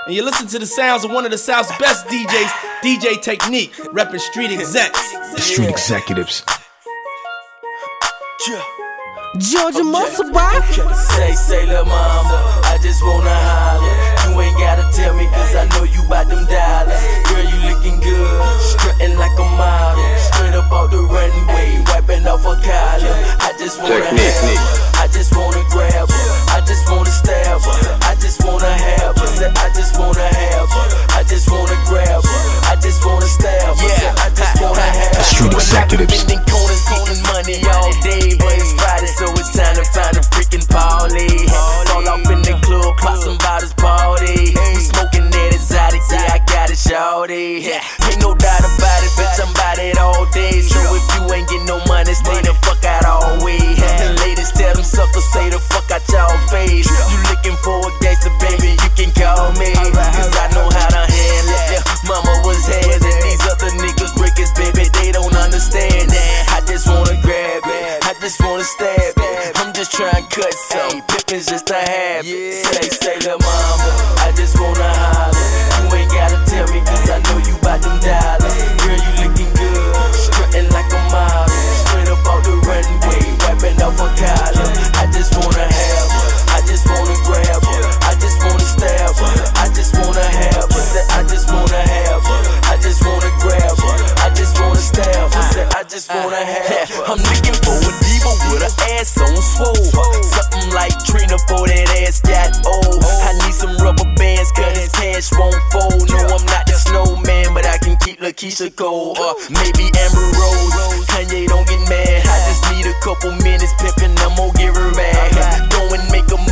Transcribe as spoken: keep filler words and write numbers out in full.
and you listen to the sounds of one of the South's best D Js, D J Technique, reppin' Street Execs. Street Executives. Georgia okay. Muscle, boy. Okay. Say, say, lil' mama, I just wanna holler. You ain't gotta tell me, cause I know you bout them dollars. Girl, you looking good, strutting like a model. Straight up off the runway, wiping off a collar. I just wanna have her, I just wanna grab her, I just wanna stab her, I just wanna have her. Say, I just wanna have her, I just wanna grab her, I just wanna stab her. Say, I just wanna have her. Street Executives. Bending corners, getting money all day, but it's Friday, so it's time to find a freaking party. Fall off in the club, pop some bottles, party. We smoking that exotic, yeah, I got it, shawty. Ain't no doubt about it, bitch, I'm bout it all day. So if you ain't get no money, stay the fuck out all way. The ladies tell them suckers, say the fuck out y'all face. You looking for a gangster, baby, you can call me. Cause I know how to handle it. Mama was hands and these other niggas breakers, baby, they don't understand that. I just wanna grab it, I just wanna stab it. I'm just trying to cut some, pimpin's just a habit. Say, say, lil' mama, I just wanna holler. You ain't gotta tell me, cause I know you bout them dollars. Girl, you looking good, strutting like a model. Straight up off the runway, wiping off a collar. I just wanna have her, I just wanna grab her, I just wanna stab her, I just wanna have her. Say, I just wanna have her, I just wanna grab her, I just wanna stab her. Say, I just wanna have her. I'm looking for a diva with her ass on swole, something like Trina for that ass got old. I need some rubber bands, cause this cash won't fold. No, I'm not the snowman, but I can keep Lakeisha cold. Or maybe Amber Rose, Kanye don't get mad. I just need a couple minutes pimpin', I'm gon' give her back. Go and make a